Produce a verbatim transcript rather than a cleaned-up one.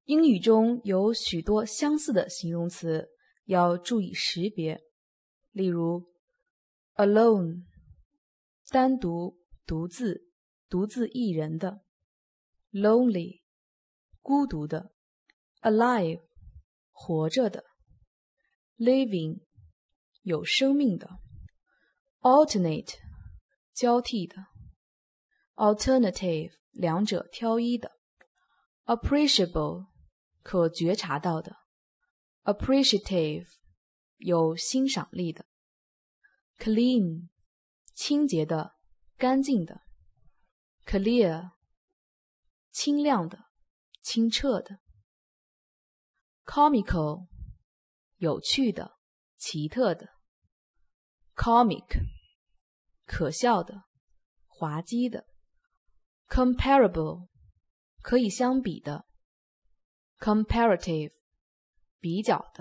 英语中有许多相似的形容词，要注意识别。例如 alone 单独、独自、独自一人的， lonely 孤独的， alive 活着的， living 有生命的， alternate 交替的， alternative 两者挑一的， appreciable 可觉察到的， appreciative 有欣赏力的， clean 清洁的、干净的， clear 清亮的、清澈的， comical 有趣的、奇特的， comic 可笑的、滑稽的， comparable 可以相比的， comparative 比较的。